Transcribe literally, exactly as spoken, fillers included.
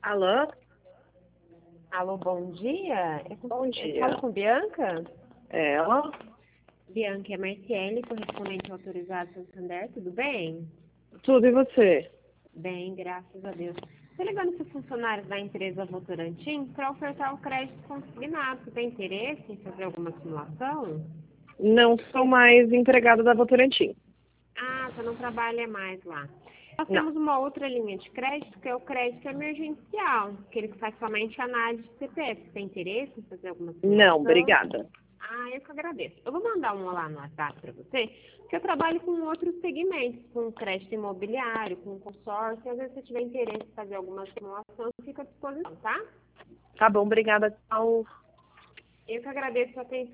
Alô? Alô, bom dia. Eu Bom eu dia. falo com Bianca? É ela? Bianca é Marciele, correspondente autorizado Santander, tudo bem? Tudo e você? Bem, graças a Deus. Estou ligando para funcionários da empresa Votorantim para ofertar o crédito consignado. Você tem interesse em fazer alguma simulação? Não sou mais empregada da Votorantim. Ah, você não trabalha mais lá. Nós Não. temos uma outra linha de crédito, que é o crédito emergencial, aquele que faz somente análise de C P F. Você tem interesse em fazer alguma Não, simulação? obrigada. Ah, eu que agradeço. Eu vou mandar um lá no WhatsApp para você, porque eu trabalho com outros segmentos, com crédito imobiliário, com consórcio. Às vezes, se você tiver interesse em fazer alguma simulação, fica à disposição, tá? Tá bom, obrigada. Tchau. Eu que agradeço a atenção.